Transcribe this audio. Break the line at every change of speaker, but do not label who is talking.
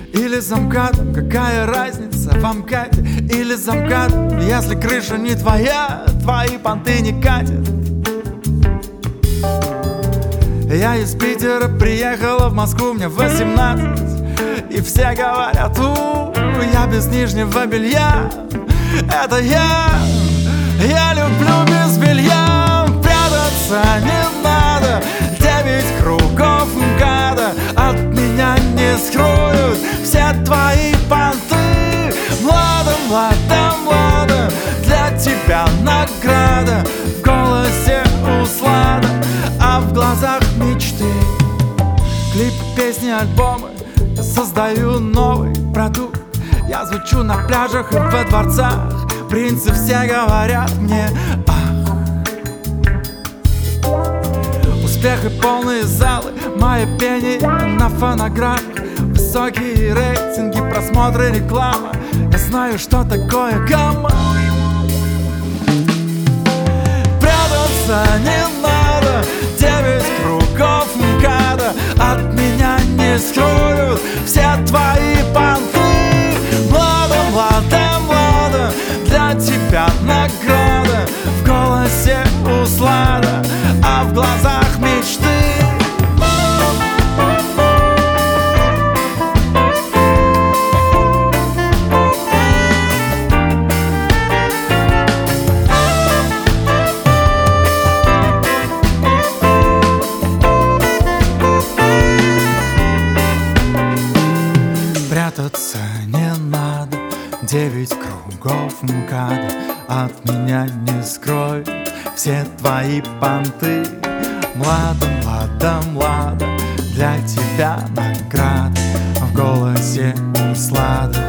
или за МКАДом, какая разница в МКАДе или за МКАДом, если крыша не твоя, твои понты не катят. Я из Питера приехала в Москву, мне 18, и все говорят: я без нижнего белья. Это я люблю без белья. Прятаться не надо, 9 кругов МКАДа от меня не скроют все твои понты. Млада, млада, млада, для тебя награда. В голосе услада, а в глазах мечты. Клипы, песни, альбомы, я создаю новый продукт. Я звучу на пляжах и во дворцах. Принцы все говорят мне: ах. Успех и полные залы, мое пение на фонограммах, высокие рейтинги, просмотры, реклама. Я знаю, что такое гамма. Прятаться не надо, 9 кругов МКАДа от меня не скроют все твои понты. Млада, млада, млада, для тебя награда. В голосе услада, а в глазах мечты. Прятаться не надо, 9 кругов МКАДа от меня не скроют все твои понты. Млада, млада, млада, для тебя награда. В голосе услада,